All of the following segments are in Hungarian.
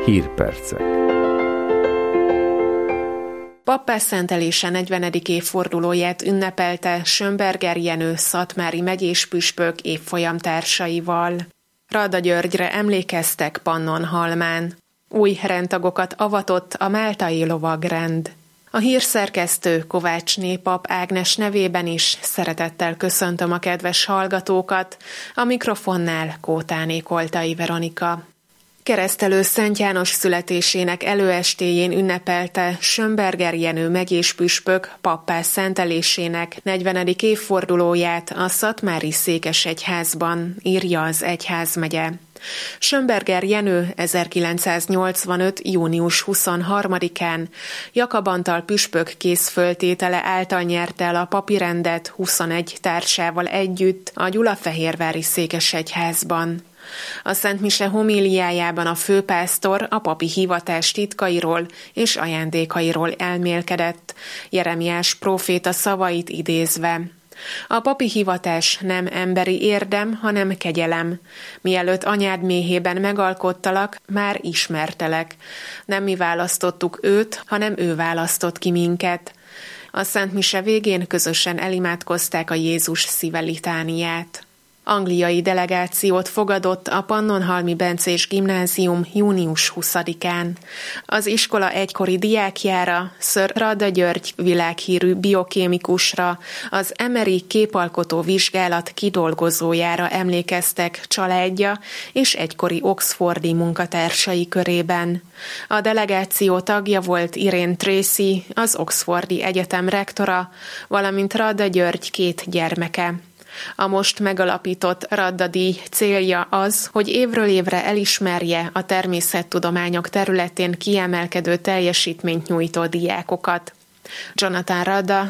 Hírpercek. Pappá szentelése 40. évfordulóját ünnepelte Schönberger Jenő szatmári megyés püspök évfolyamtársaival. Radda Györgyre emlékeztek Pannonhalmán. Új rendtagokat avatott a máltai lovagrend. A hírszerkesztő Kovácsné pap Ágnes nevében is szeretettel köszöntöm a kedves hallgatókat, a mikrofonnál Kótáné Koltai Veronika. Keresztelő Szent János születésének előestéjén ünnepelte Schönberger Jenő megyés püspök pappá szentelésének 40. évfordulóját a szatmári székesegyházban, írja az egyházmegye. Schönberger Jenő 1985. június 23-án Jakab Antal püspök készföltétele által nyerte el a papi rendet 21 társával együtt a gyulafehérvári székesegyházban. A Szent Mise homíliájában a főpásztor a papi hivatás titkairól és ajándékairól elmélkedett, Jeremiás próféta szavait idézve. A papi hivatás nem emberi érdem, hanem kegyelem. Mielőtt anyád méhében megalkottalak, már ismertelek. Nem mi választottuk őt, hanem ő választott ki minket. A Szent Mise végén közösen elimádkozták a Jézus szíve litániát. Angliai delegációt fogadott a Pannonhalmi Bencés Gimnázium június 20-án. Az iskola egykori diákjára, Sir Radda György világhírű biokémikusra, az Emery képalkotó vizsgálat kidolgozójára emlékeztek családja és egykori oxfordi munkatársai körében. A delegáció tagja volt Irene Tracy, az Oxfordi Egyetem rektora, valamint Radda György 2 gyermeke. A most megalapított Radda-díj célja az, hogy évről évre elismerje a természettudományok területén kiemelkedő teljesítményt nyújtó diákokat. Jonathan Radda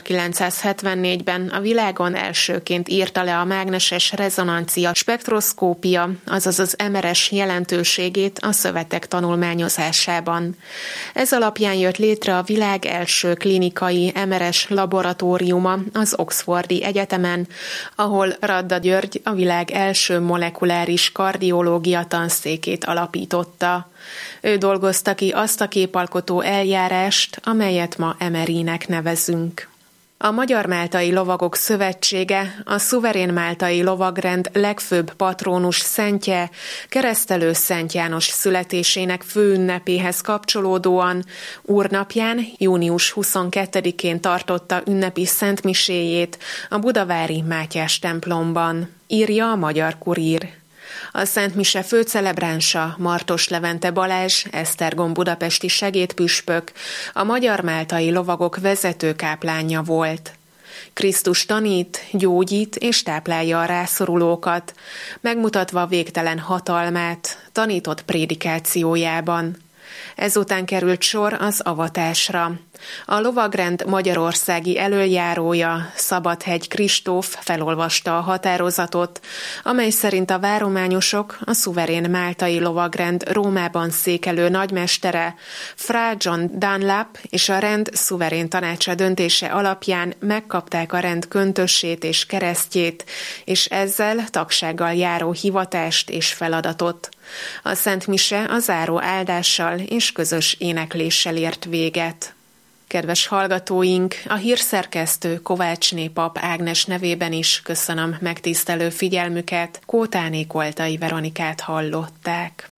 1974-ben a világon elsőként írta le a mágneses rezonancia spektroszkópia, azaz az MRS jelentőségét a szövetek tanulmányozásában. Ez alapján jött létre a világ első klinikai MRS laboratóriuma az Oxfordi Egyetemen, ahol Radda György a világ első molekuláris kardiológia tanszékét alapította. Ő dolgozta ki azt a képalkotó eljárást, amelyet ma Emerynek nevezünk. A Magyar Máltai Lovagok Szövetsége, a szuverén máltai lovagrend legfőbb patrónus szentje, Keresztelő Szent János születésének főünnepéhez kapcsolódóan úrnapján, június 22-én tartotta ünnepi szentmiséjét a budavári Mátyás templomban, írja a Magyar Kurír. A Szent Mise főcelebránsa Martos Levente Balázs, Esztergom budapesti segédpüspök, a Magyar Máltai Lovagok vezető káplánja volt. Krisztus tanít, gyógyít és táplálja a rászorulókat, megmutatva végtelen hatalmát, tanított prédikációjában. Ezután került sor az avatásra. A lovagrend magyarországi elöljárója, Szabadhegy Kristóf felolvasta a határozatot, amely szerint a várományosok a szuverén máltai lovagrend Rómában székelő nagymestere, Fra John Dunlap és a rend szuverén tanácsa döntése alapján megkapták a rend köntösét és keresztjét, és ezzel tagsággal járó hivatást és feladatot. A Szent Mise a záró áldással és közös énekléssel ért véget. Kedves hallgatóink, a hírszerkesztő Kovácsné pap Ágnes nevében is köszönöm megtisztelő figyelmüket, Kótáné Koltai Veronikát hallották.